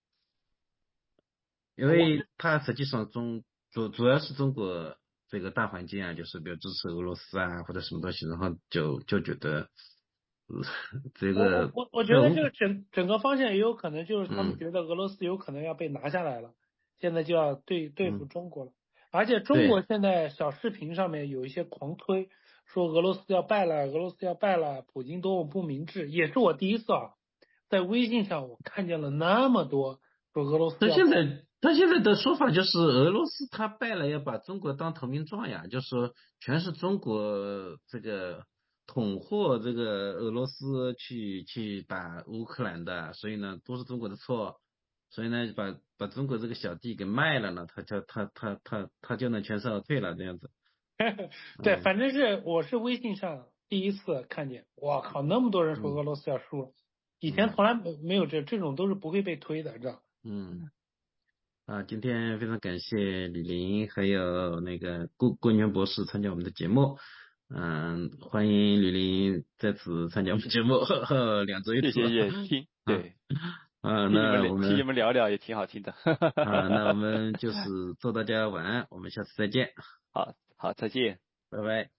因为它实际上中主主要是中国这个大环境啊，就是比如支持俄罗斯啊或者什么东西，然后就就觉得，呃、这个我我我觉得这个整整个方向也有可能就是他们觉得俄罗斯有可能要被拿下来了，嗯、现在就要对对付中国了，嗯、而且中国现在小视频上面有一些狂推说俄罗斯要败了，俄罗斯要败了，普京多么不明智，也是我第一次啊，在微信上我看见了那么多说俄罗斯要败。 他现在他现在的说法就是俄罗斯他败了要把中国当投名状呀，就是说全是中国这个捅祸这个俄罗斯去去打乌克兰的，所以呢都是中国的错，所以呢把把中国这个小弟给卖了呢，他就他他他他就能全身而退了这样子。 对，反正是我是微信上第一次看见，我靠，那么多人说俄罗斯要输了，嗯、以前从来没没有这这种都是不会被推的，知道？ 嗯。啊，今天非常感谢李林还有那个郭郭源博士参加我们的节目，嗯，欢迎李林再次参加我们节目，呵呵两周一次。 谢谢叶听，对， 啊，那我们听你们聊聊也挺好听的。 啊，那我们就是祝大家晚安，我们下次再见。 好好，再见， 拜拜。